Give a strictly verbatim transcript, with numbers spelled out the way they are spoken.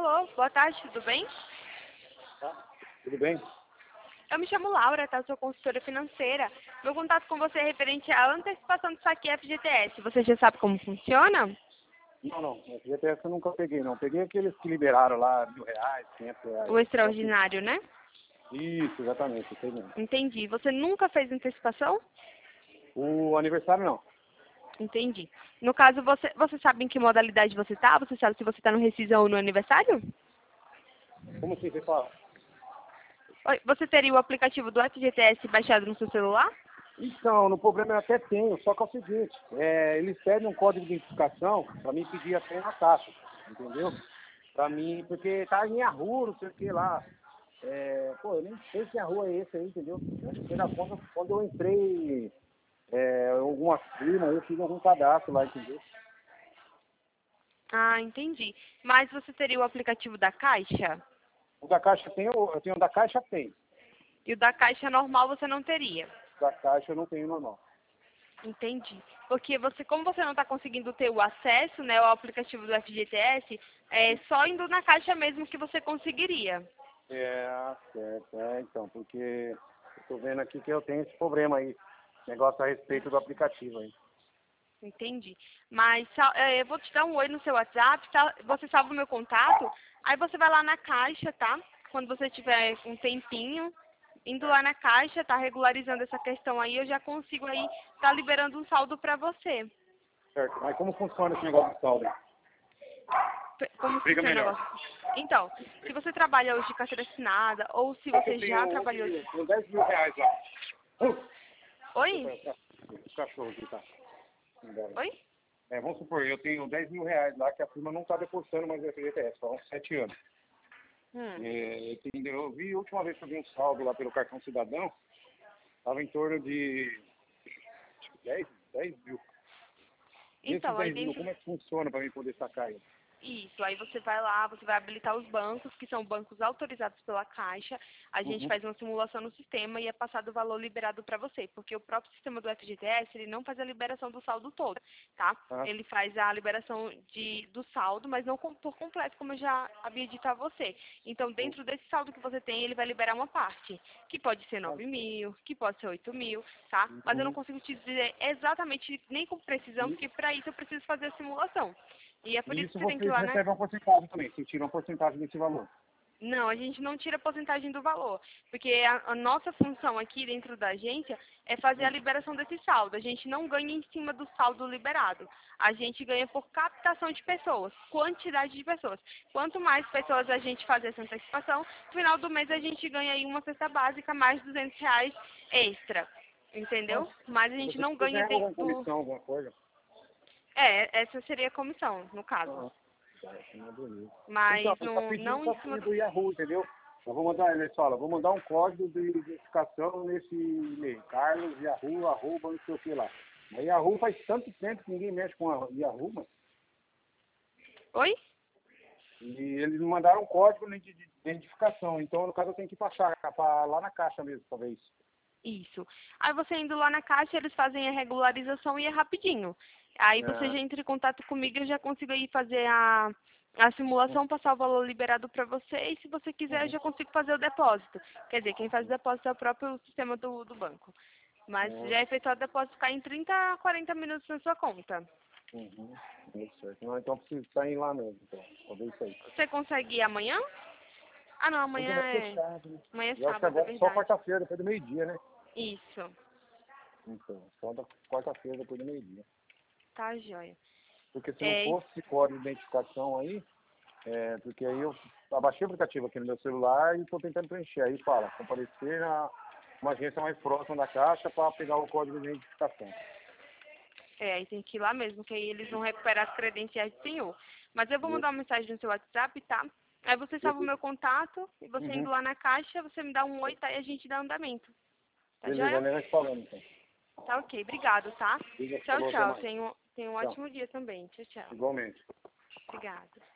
Alô, boa tarde, tudo bem? Tá? Tudo bem? Eu me chamo Laura, tá? Eu sou consultora financeira. Meu contato com você é referente à antecipação do saque F G T S. Você já sabe como funciona? Não, não. F G T S eu nunca peguei, não. Peguei aqueles que liberaram lá mil reais, quinhentos reais. O extraordinário, né? Isso, exatamente. Sei mesmo. Entendi. Você nunca fez antecipação? O aniversário, não. Entendi. No caso, você, você sabe em que modalidade você tá? Você sabe se você tá no rescisão ou no aniversário? Como assim você fala? Oi, você teria o aplicativo do F G T S baixado no seu celular? Então, no problema eu até tenho, só que é o seguinte, é, eles pedem um código de identificação para mim pedir até na taxa, entendeu? Para mim, porque tá em minha rua, não sei o que lá. É, pô, eu nem sei que a rua é esse aí, entendeu? Eu acho que foi na conta quando eu entrei é, em alguma firma, eu fiz algum cadastro lá, entendeu? Ah, entendi. Mas você teria o aplicativo da Caixa? O da Caixa tem, eu tenho o da Caixa tem. E o da Caixa normal você não teria? O da Caixa eu não tenho normal. Entendi. Porque você, como você não está conseguindo ter o acesso, né, ao aplicativo do F G T S, é só indo na Caixa mesmo que você conseguiria. É, certo, é, então, porque eu tô vendo aqui que eu tenho esse problema aí, negócio a respeito do aplicativo aí. Entendi. Mas sal- é, eu vou te dar um oi no seu WhatsApp, tá? Você salva o meu contato, aí você vai lá na Caixa, tá? Quando você tiver um tempinho, indo lá na Caixa, tá regularizando essa questão aí, eu já consigo aí tá liberando um saldo para você. Certo, mas como funciona esse negócio de saldo? P- Como Explica funciona o melhor. negócio? Então, se você trabalha hoje de carteira assinada, ou se Eu você tenho já onze trabalhou... mil, tenho dez mil reais lá. Uh, Oi? o cachorro aqui tá. Embora. Oi? É, vamos supor, eu tenho dez mil reais lá que a firma não está depositando mais o F G T S, há uns sete anos. Hum. É, eu, tenho- eu vi, a última vez que eu vi um saldo lá pelo cartão cidadão, estava em torno de dez, dez mil. E esses Então, aí dez mil, dentro... como é que funciona para mim poder sacar ele? Isso, aí você vai lá, você vai habilitar os bancos, que são bancos autorizados pela Caixa, a gente Uhum. faz uma simulação no sistema e é passado o valor liberado para você, porque o próprio sistema do F G T S, ele não faz a liberação do saldo todo, tá? Ah, Ele faz a liberação de, do saldo, mas não com- por completo, como eu já havia dito a você. Então, dentro desse saldo que você tem, ele vai liberar uma parte, que pode ser nove mil, que pode ser oito mil, tá? Mas eu não uhum. consigo te dizer exatamente, nem com precisão, porque para isso eu preciso fazer a simulação. E é por E isso que isso você tem que ir vocês lá, né? recebem uma porcentagem também, vocês tiram uma porcentagem desse valor. Não, a gente não tira a porcentagem do valor, porque a, a nossa função aqui dentro da agência é fazer a liberação desse saldo. A gente não ganha em cima do saldo liberado. A gente ganha por captação de pessoas, quantidade de pessoas. Quanto mais pessoas a gente fazer essa antecipação, no final do mês a gente ganha aí uma cesta básica mais duzentos reais extra, entendeu? Nossa, Mas a gente vocês não vocês ganha ganham alguma dentro do... comissão, alguma coisa? É, essa seria a comissão, no caso. Ah, tá, é beleza. Então, Mas ele tá no, pedindo não em pra cima filha do... do Yahoo, entendeu? Eu vou mandar, ele fala, vou mandar um código de identificação nesse e-mail, Carlos Yahoo, arroba, não sei o que lá. Mas Yahoo faz tanto tempo que ninguém mexe com a Yahoo, mas... Oi? E eles me mandaram um código de de identificação, então no caso eu tenho que passar pra, lá na caixa mesmo, talvez. Isso. Aí você indo lá na caixa, eles fazem a regularização e é rapidinho. Aí você Ah, já entra em contato comigo e eu já consigo aí fazer a, a simulação, passar o valor liberado para você e se você quiser eu uhum, já consigo fazer o depósito. Quer dizer, quem faz o depósito é o próprio sistema do, do banco. Mas uhum, já é efetuado o depósito ficar em trinta a quarenta minutos na sua conta. uhum, uhum, certo. Não, então preciso sair lá mesmo, então, talvez isso aí. Você consegue ir amanhã? Ah não, Hoje amanhã vai é. fechado, né? Amanhã é Eu acho que sábado, é agora é só verdade. quarta-feira, depois do meio-dia, né? Isso. Então, só da quarta-feira, depois do meio-dia. Tá, joia. Porque se não É, fosse esse código de identificação aí, é, porque aí eu abaixei o aplicativo aqui no meu celular e estou tentando preencher. Aí fala, comparecer na uma agência mais próxima da caixa para pegar o código de identificação. É, aí tem que ir lá mesmo, que aí eles vão recuperar as credenciais do senhor. Mas eu vou Beleza. mandar uma mensagem no seu WhatsApp, tá? Aí você salva o meu contato, e você Uhum. indo lá na caixa, você me dá um oi, tá? E a gente dá andamento. Tá Beleza, joia? né? Nós falamos então. Tá ok, obrigado, tá? Beleza, Tchau, falou, até tchau. mais. Tenha um, tenha um Tchau. ótimo dia também. Tchau, tchau. Igualmente. Obrigada.